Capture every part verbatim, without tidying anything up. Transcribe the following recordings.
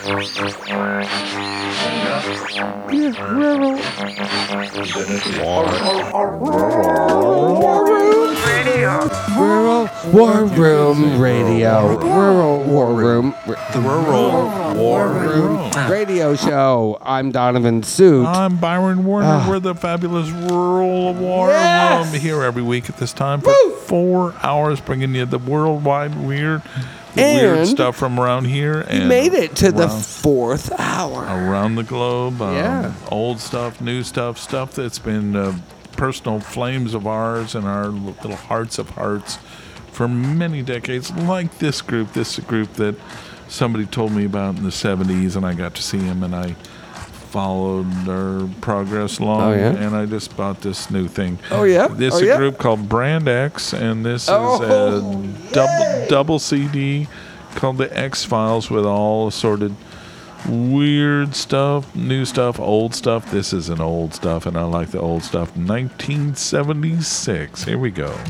Rural War Room Radio. Rural War Room. The Rural War Room Radio Show. I'm Donovan Suit. I'm Byron Warner. Ah. We're the fabulous Rural War Yes. Room here every week at this time for Woo. four hours, bringing you the worldwide weird, the And weird stuff from around here. We and made it to the around- fourth hour. around the globe. Um, Yeah. Old stuff, new stuff, stuff that's been uh, personal flames of ours and our little hearts of hearts for many decades. Like this group, this is a group that somebody told me about in the seventies, and I got to see him, and I followed their progress along, Oh, yeah? and I just bought this new thing. Oh, yeah? This Oh, is a yeah? group called Brand X, and this Oh, is a double, double C D called The X-Files with all assorted weird stuff, new stuff, old stuff. This is an old stuff, and I like the old stuff. nineteen seventy-six. Here we go.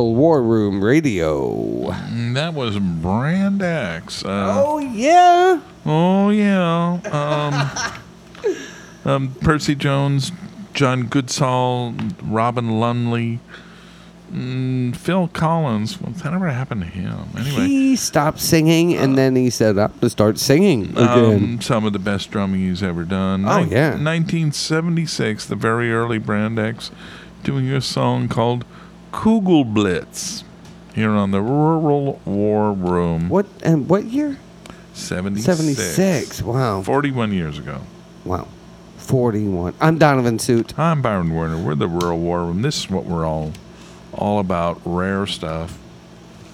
Rural War Room Radio. Mm, That was Brand X. Uh, Oh, yeah. oh, yeah. Um, um, Percy Jones, John Goodsall, Robin Lumley, mm, Phil Collins. Whatever happened to him? Anyway. He stopped singing, and then he said, I'm going to start singing again. Um, some of the best drumming he's ever done. Oh, Nin- yeah. nineteen seventy-six, the very early Brand X, doing a song called Kugelblitz here on the Rural War Room. What and what year? seventy-six. seventy-six. Wow. forty-one years ago. Wow. forty-one. I'm Donovan Suit. I'm Byron Werner. We're the Rural War Room. This is what we're all all about, rare stuff.